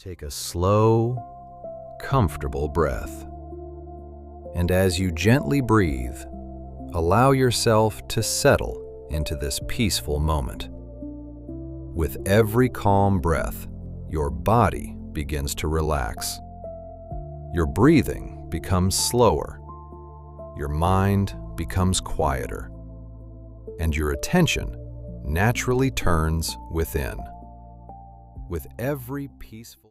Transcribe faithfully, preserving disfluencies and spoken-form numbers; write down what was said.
Take a slow, comfortable breath. And as you gently breathe, allow yourself to settle into this peaceful moment. With every calm breath, your body begins to relax. Your breathing becomes slower. Your mind becomes quieter. And your attention naturally turns within. With every peaceful